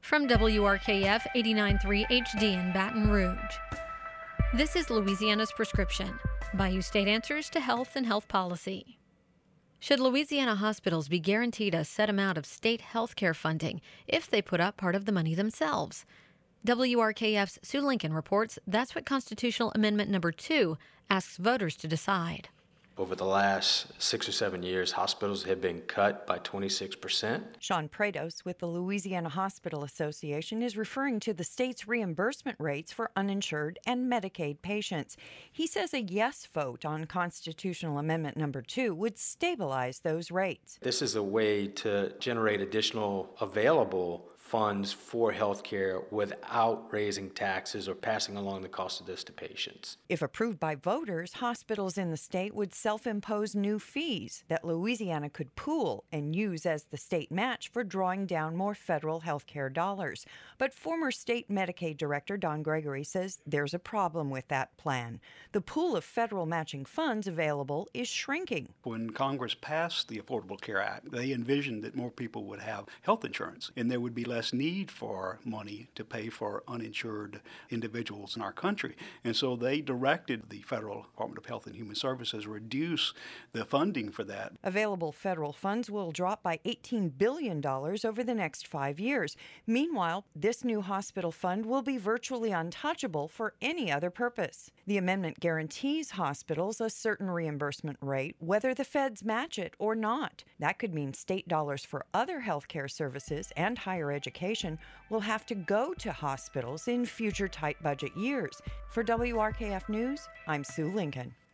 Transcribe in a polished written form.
From WRKF 89.3 HD in Baton Rouge. This is Louisiana's Prescription. Bayou State answers to health and health policy. Should Louisiana hospitals be guaranteed a set amount of state health care funding if they put up part of the money themselves? WRKF's Sue Lincoln reports that's what Constitutional Amendment Number 2 asks voters to decide. Over the last 6 or 7 years, hospitals have been cut by 26%. Sean Prados with the Louisiana Hospital Association is referring to the state's reimbursement rates for uninsured and Medicaid patients. He says a yes vote on Constitutional Amendment Number 2 would stabilize those rates. This is a way to generate additional available funds for health care without raising taxes or passing along the cost of this to patients. If approved by voters, hospitals in the state would self-impose new fees that Louisiana could pool and use as the state match for drawing down more federal health care dollars. But former state Medicaid director Don Gregory says there's a problem with that plan. The pool of federal matching funds available is shrinking. When Congress passed the Affordable Care Act, they envisioned that more people would have health insurance and there would be less need for money to pay for uninsured individuals in our country. And so they directed the Federal Department of Health and Human Services reduce the funding for that. Available federal funds will drop by $18 billion over the next 5 years. Meanwhile, this new hospital fund will be virtually untouchable for any other purpose. The amendment guarantees hospitals a certain reimbursement rate, whether the feds match it or not. That could mean state dollars for other health care services and higher education will have to go to hospitals in future tight budget years. For WRKF News, I'm Sue Lincoln.